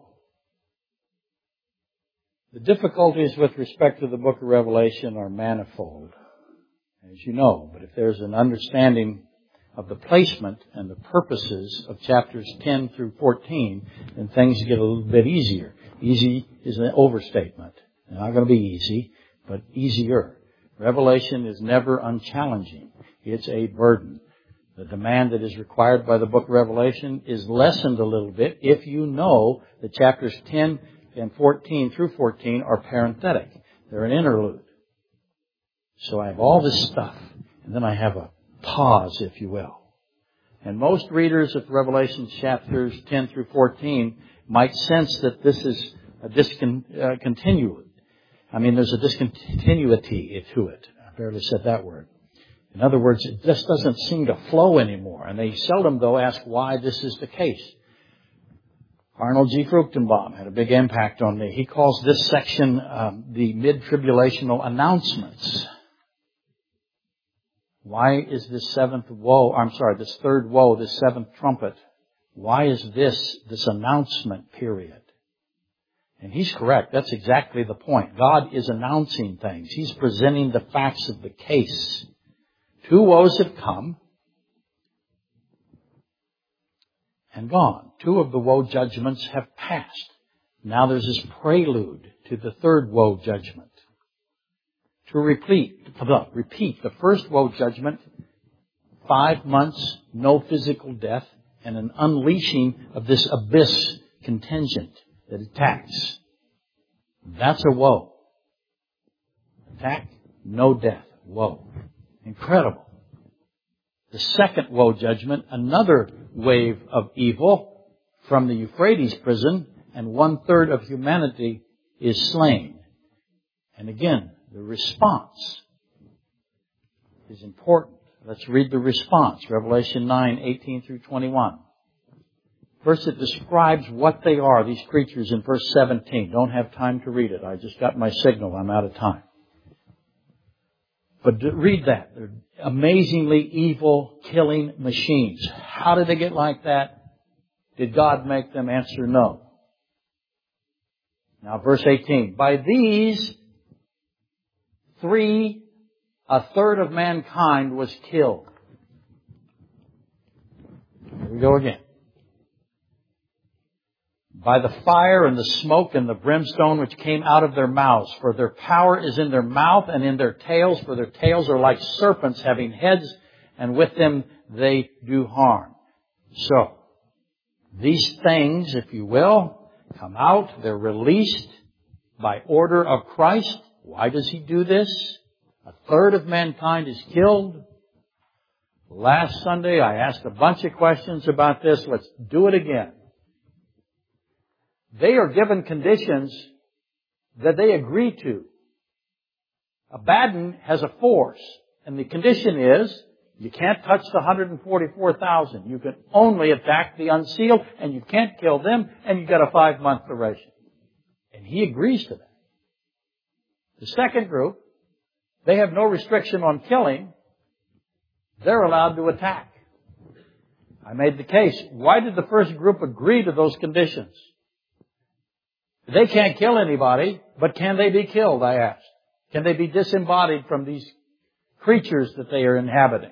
The difficulties with respect to the book of Revelation are manifold, as you know. But if there's an understanding of the placement and the purposes of chapters ten through fourteen, then things get a little bit easier. Easy is an overstatement. They're not going to be easy, but easier. Revelation is never unchallenging. It's a burden. The demand that is required by the book of Revelation is lessened a little bit if you know that chapters ten and fourteen through fourteen are parenthetic. They're an interlude. So I have all this stuff, and then I have a pause, if you will. And most readers of Revelation chapters ten through fourteen might sense that this is a discontinuity. I mean, there's a discontinuity to it. I barely said that word. In other words, it just doesn't seem to flow anymore. And they seldom, though, ask why this is the case. Arnold G. Fruchtenbaum had a big impact on me. He calls this section um, the mid-tribulational announcements. Why is this seventh woe, I'm sorry, this third woe, this seventh trumpet, why is this this announcement period? And he's correct. That's exactly the point. God is announcing things. He's presenting the facts of the case. Two woes have come and gone. Two of the woe judgments have passed. Now there's this prelude to the third woe judgment. To repeat, repeat the first woe judgment, five months, no physical death, and an unleashing of this abyss contingent that attacks. That's a woe. Attack, no death. Woe. Incredible. The second woe judgment, another wave of evil from the Euphrates prison, and one third of humanity is slain. And again, the response is important. Let's read the response. Revelation nine, eighteen through twenty-one. First, it describes what they are, these creatures, in verse seventeen. Don't have time to read it. I just got my signal. I'm out of time. But read that. They're amazingly evil, killing machines. How did they get like that? Did God make them? Answer, no. Now, verse eighteen. By these three, a third of mankind was killed. we go again. By the fire and the smoke and the brimstone which came out of their mouths. For their power is in their mouth and in their tails. For their tails are like serpents having heads, and with them they do harm. So, these things, if you will, come out. They're released by order of Christ. Why does He do this? A third of mankind is killed. Last Sunday I asked a bunch of questions about this. Let's do it again. They are given conditions that they agree to. Abaddon has a force, and the condition is you can't touch the one hundred forty-four thousand. You can only attack the unsealed, and you can't kill them, and you've got a five-month duration. And he agrees to that. The second group, they have no restriction on killing. They're allowed to attack. I made the case. Why did the first group agree to those conditions? They can't kill anybody, but can they be killed, I asked. Can they be disembodied from these creatures that they are inhabiting?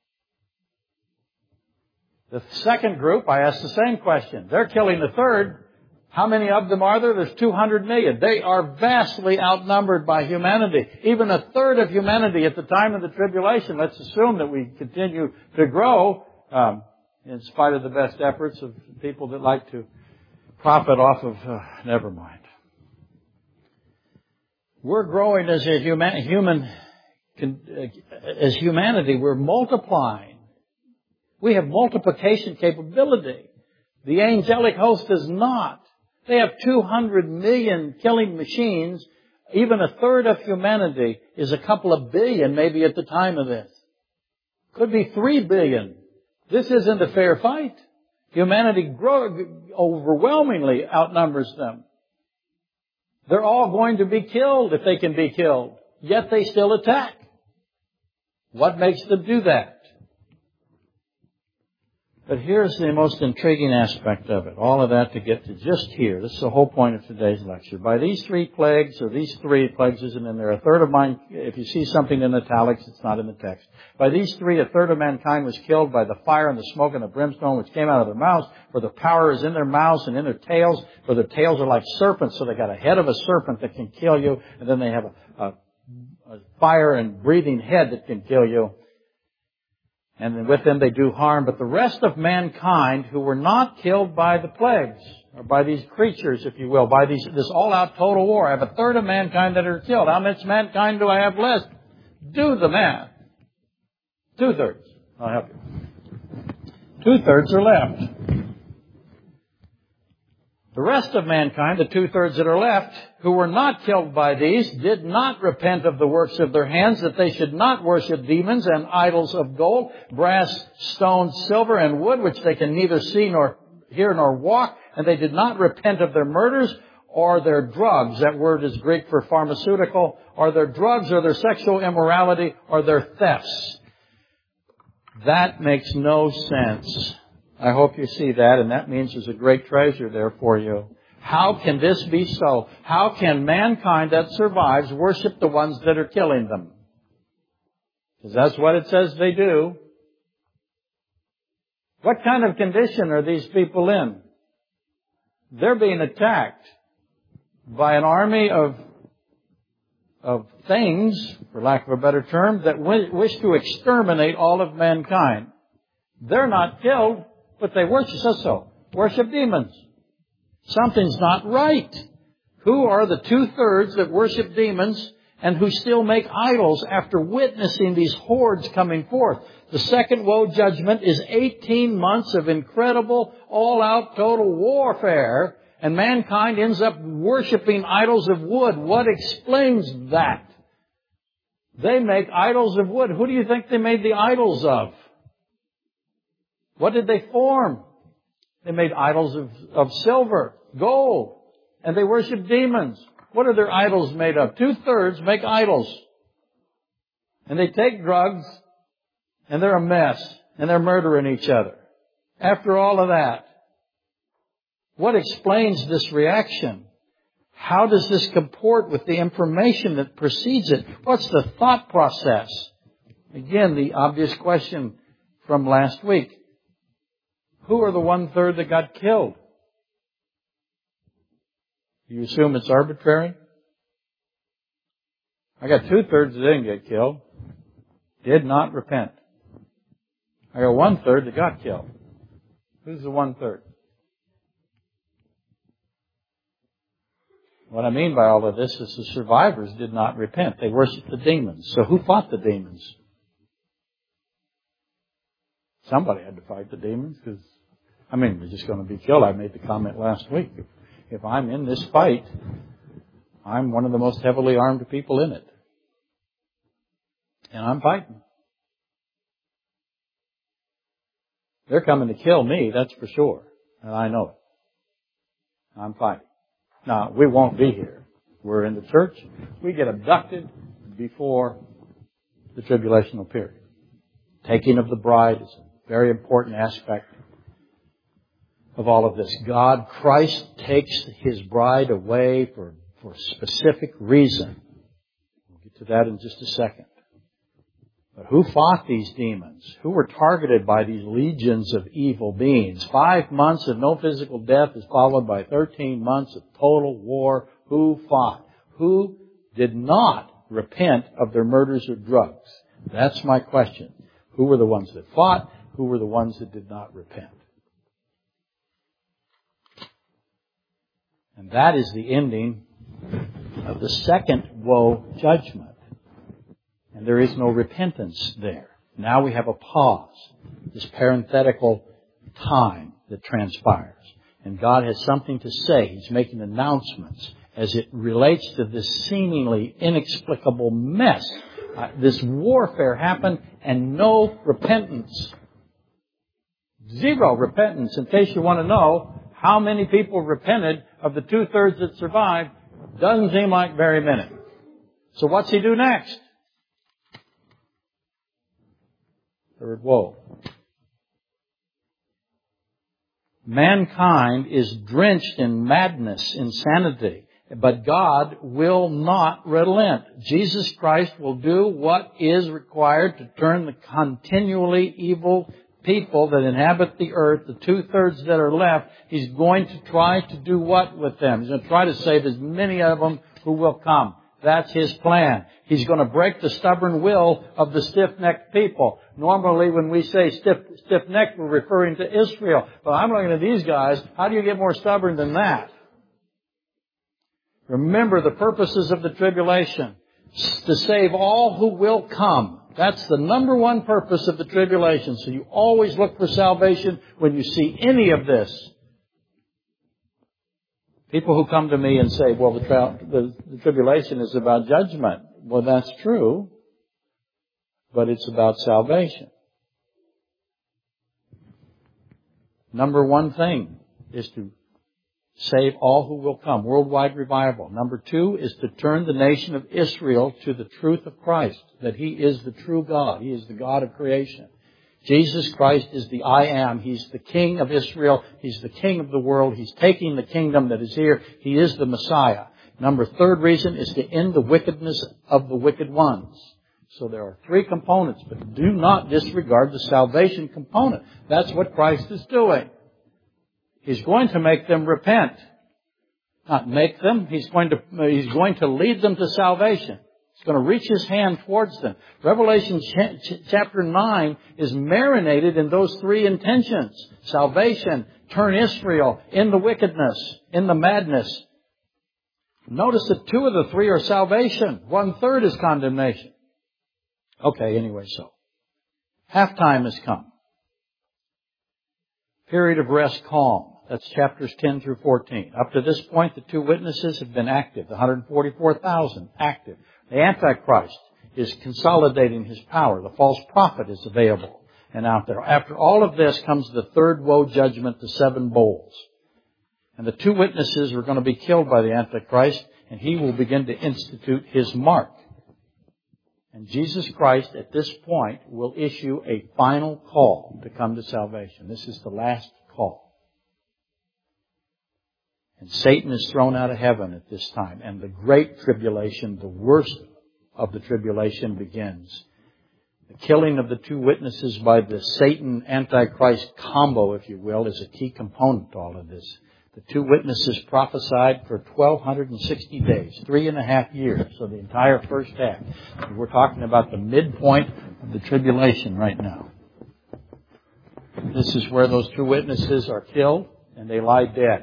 The second group, I asked the same question. They're killing the third. How many of them are there? There's two hundred million. They are vastly outnumbered by humanity. Even a third of humanity at the time of the tribulation. Let's assume that we continue to grow, um, in spite of the best efforts of people that like to profit off of, uh, never mind. We're growing as a human, human, as humanity. We're multiplying. We have multiplication capability. The angelic host does not. They have two hundred million killing machines. Even a third of humanity is a couple of billion maybe at the time of this. Could be three billion. This isn't a fair fight. Humanity grow, overwhelmingly outnumbers them. They're all going to be killed if they can be killed. Yet they still attack. What makes them do that? But here's the most intriguing aspect of it. All of that to get to just here. This is the whole point of today's lecture. By these three plagues, or these three plagues isn't in there. A third of mine, if you see something in italics, it's not in the text. By these three, a third of mankind was killed by the fire and the smoke and the brimstone which came out of their mouths. For the power is in their mouths and in their tails. For their tails are like serpents. So they got a head of a serpent that can kill you. And then they have a, a, a fire and breathing head that can kill you. And then with them they do harm. But the rest of mankind who were not killed by the plagues, or by these creatures, if you will, by these, this all-out total war. I have a third of mankind that are killed. How much mankind do I have left? Do the math. Two-thirds. I'll help you. Two-thirds are left. The rest of mankind, the two-thirds that are left, who were not killed by these, did not repent of the works of their hands, that they should not worship demons and idols of gold, brass, stone, silver, and wood, which they can neither see nor hear nor walk. And they did not repent of their murders or their drugs. That word is Greek for pharmaceutical. Or their drugs or their sexual immorality or their thefts. That makes no sense. I hope you see that, and that means there's a great treasure there for you. How can this be so? How can mankind that survives worship the ones that are killing them? Because that's what it says they do. What kind of condition are these people in? They're being attacked by an army of, of things, for lack of a better term, that wish to exterminate all of mankind. They're not killed, but they worship, says so, worship demons. Something's not right. Who are the two-thirds that worship demons and who still make idols after witnessing these hordes coming forth? The second woe judgment is eighteen months of incredible, all-out, total warfare, and mankind ends up worshiping idols of wood. What explains that? They make idols of wood. Who do you think they made the idols of? What did they form? They made idols of, of silver, gold, and they worship demons. What are their idols made of? Two-thirds make idols. And they take drugs, and they're a mess, and they're murdering each other. After all of that, what explains this reaction? How does this comport with the information that precedes it? What's the thought process? Again, the obvious question from last week. Who are the one-third that got killed? Do you assume it's arbitrary? I got two-thirds that didn't get killed. Did not repent. I got one-third that got killed. Who's the one-third? What I mean by all of this is the survivors did not repent. They worshiped the demons. So who fought the demons? Somebody had to fight the demons because, I mean, they're just going to be killed. I made the comment last week. If, if I'm in this fight, I'm one of the most heavily armed people in it. And I'm fighting. They're coming to kill me, that's for sure. And I know it. I'm fighting. Now, we won't be here. We're in the church. We get abducted before the tribulational period. Taking of the bride is a very important aspect of all of this. God, Christ takes His bride away for, for a specific reason. We'll get to that in just a second. But who fought these demons? Who were targeted by these legions of evil beings? Five months of no physical death is followed by thirteen months of total war. Who fought? Who did not repent of their murders or drugs? That's my question. Who were the ones that fought? Who were the ones that did not repent? And that is the ending of the second woe judgment. And there is no repentance there. Now we have a pause, this parenthetical time that transpires. And God has something to say. He's making announcements as it relates to this seemingly inexplicable mess. Uh, this warfare happened and no repentance. Zero repentance. In case you want to know how many people repented of the two-thirds that survived, doesn't seem like very many. So what's He do next? Third woe. Mankind is drenched in madness, insanity, but God will not relent. Jesus Christ will do what is required to turn the continually evil people that inhabit the earth, the two-thirds that are left. He's going to try to do what with them? He's going to try to save as many of them who will come. That's His plan. He's going to break the stubborn will of the stiff-necked people. Normally when we say stiff, stiff-necked, we're referring to Israel. But I'm looking at these guys. How do you get more stubborn than that? Remember the purposes of the tribulation. To save all who will come. That's the number one purpose of the tribulation. So you always look for salvation when you see any of this. People who come to me and say, well, the, tra- the, the tribulation is about judgment. Well, that's true, but it's about salvation. Number one thing is to save all who will come. Worldwide revival. Number two is to turn the nation of Israel to the truth of Christ, that He is the true God. He is the God of creation. Jesus Christ is the I Am. He's the King of Israel. He's the King of the world. He's taking the kingdom that is here. He is the Messiah. Number third reason is to end the wickedness of the wicked ones. So there are three components, but do not disregard the salvation component. That's what Christ is doing. He's going to make them repent. Not make them. He's going to, He's going to lead them to salvation. He's going to reach His hand towards them. Revelation chapter nine is marinated in those three intentions. Salvation, turn Israel, in the wickedness, in the madness. Notice that two of the three are salvation. One third is condemnation. Okay, anyway, so. Halftime has come. Period of rest, calm. That's chapters ten through fourteen. Up to this point, the two witnesses have been active. The one hundred forty-four thousand active. The Antichrist is consolidating his power. The false prophet is available and out there. After all of this comes the third woe judgment, the seven bowls. And the two witnesses are going to be killed by the Antichrist, and he will begin to institute his mark. And Jesus Christ, at this point, will issue a final call to come to salvation. This is the last call. And Satan is thrown out of heaven at this time. And the great tribulation, the worst of the tribulation, begins. The killing of the two witnesses by the Satan-Antichrist combo, if you will, is a key component to all of this. The two witnesses prophesied for twelve sixty days, three and a half years, so the entire first half. We're talking about the midpoint of the tribulation right now. This is where those two witnesses are killed and they lie dead.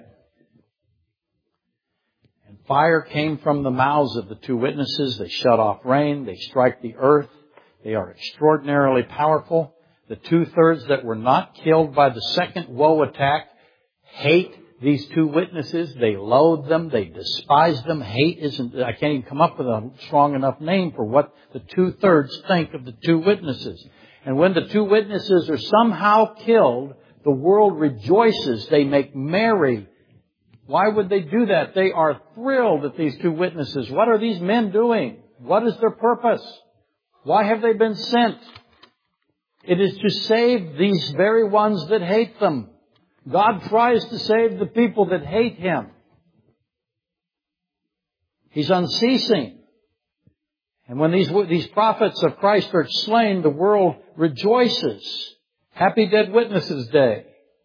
And fire came from the mouths of the two witnesses. They shut off rain. They strike the earth. They are extraordinarily powerful. The two-thirds that were not killed by the second woe attack hate these two witnesses. They loathe them. They despise them. Hate isn't, I can't even come up with a strong enough name for what the two-thirds think of the two witnesses. And when the two witnesses are somehow killed, the world rejoices. They make merry. Why would they do that? They are thrilled at these two witnesses. What are these men doing? What is their purpose? Why have they been sent? It is to save these very ones that hate them. God tries to save the people that hate Him. He's unceasing. And when these, these prophets of Christ are slain, the world rejoices. Happy Dead Witnesses Day.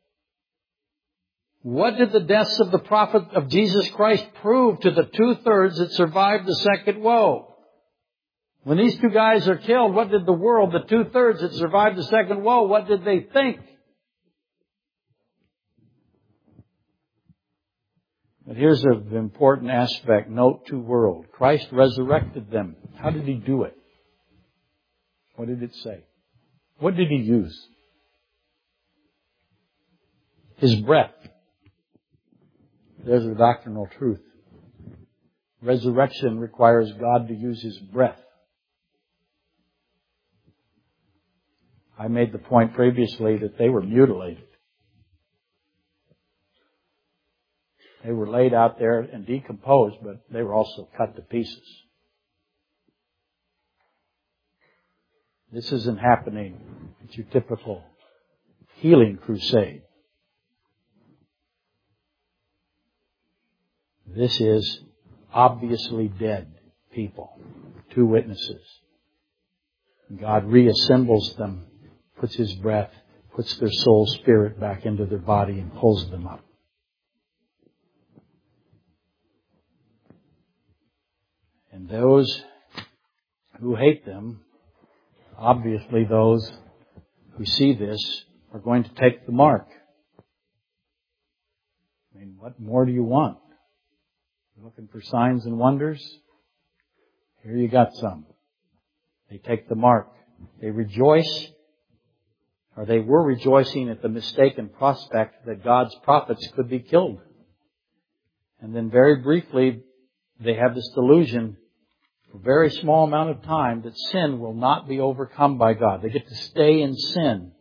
What did the deaths of the prophet of Jesus Christ prove to the two-thirds that survived the second woe? When these two guys are killed, what did the world, the two-thirds that survived the second woe, what did they think? But here's an important aspect. Note to world. Christ resurrected them. How did He do it? What did it say? What did He use? His breath. There's a doctrinal truth. Resurrection requires God to use His breath. I made the point previously that they were mutilated. They were laid out there and decomposed, but they were also cut to pieces. This isn't happening at your typical healing crusade. This is obviously dead people. Two witnesses. God reassembles them, puts His breath, puts their soul spirit back into their body and pulls them up. And those who hate them, obviously those who see this, are going to take the mark. I mean, what more do you want? You're looking for signs and wonders? Here you got some. They take the mark. They rejoice, or they were rejoicing at the mistaken prospect that God's prophets could be killed. And then very briefly, they have this delusion for a very small amount of time that sin will not be overcome by God. They get to stay in sin.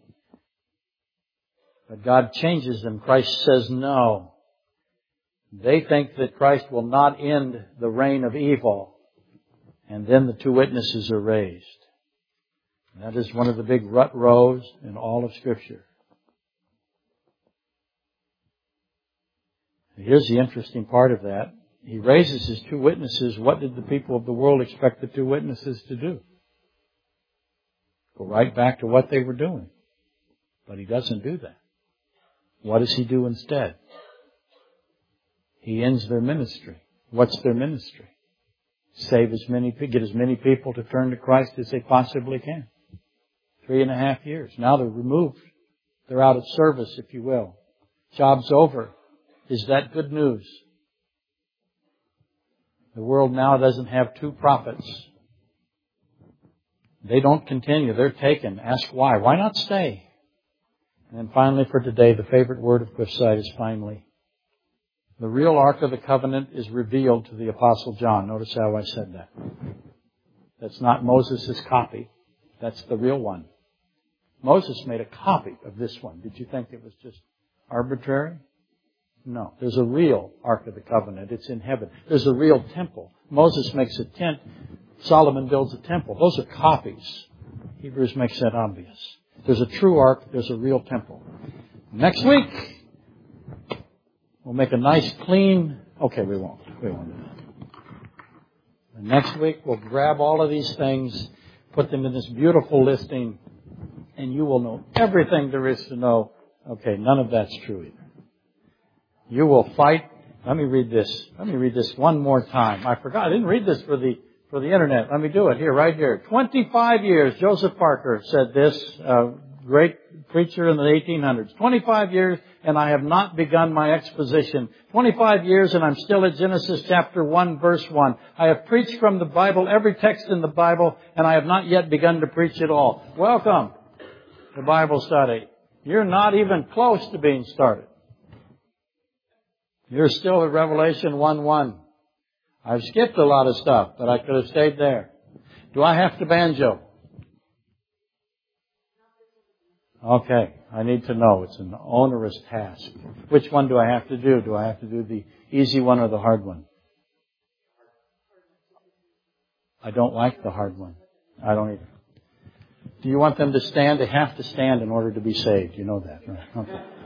But God changes them. Christ says no. They think that Christ will not end the reign of evil. And then the two witnesses are raised. And that is one of the big rut rows in all of Scripture. And here's the interesting part of that. He raises His two witnesses. What did the people of the world expect the two witnesses to do? Go right back to what they were doing. But He doesn't do that. What does He do instead? He ends their ministry. What's their ministry? Save as many, get as many people to turn to Christ as they possibly can. Three and a half years. Now they're removed. They're out of service, if you will. Job's over. Is that good news? The world now doesn't have two prophets. They don't continue. They're taken. Ask why. Why not stay? And then finally for today, the favorite word of Cliffside is finally. The real Ark of the Covenant is revealed to the Apostle John. Notice how I said that. That's not Moses' copy. That's the real one. Moses made a copy of this one. Did you think it was just arbitrary? No. There's a real Ark of the Covenant. It's in heaven. There's a real temple. Moses makes a tent. Solomon builds a temple. Those are copies. Hebrews makes that obvious. There's a true Ark. There's a real temple. Next week, we'll make a nice, clean... Okay, we won't. We won't do that. And next week, we'll grab all of these things. put them in this beautiful listing, and you will know everything there is to know. Okay, none of that's true either. You will fight. Let me read this. Let me read this one more time. I forgot. I didn't read this for the for the internet. Let me do it here, right here. twenty-five years. Joseph Parker said this. Uh, great preacher in the eighteen hundreds. twenty-five years, and I have not begun my exposition. twenty-five years, and I'm still at Genesis chapter one, verse one. I have preached from the Bible, every text in the Bible, and I have not yet begun to preach it all. Welcome to Bible study. You're not even close to being started. You're still at Revelation one one. I've skipped a lot of stuff, but I could have stayed there. Do I have to banjo? Okay, I need to know. It's an onerous task. Which one do I have to do? Do I have to do the easy one or the hard one? I don't like the hard one. I don't either. Do you want them to stand? They have to stand in order to be saved. You know that, right? Okay.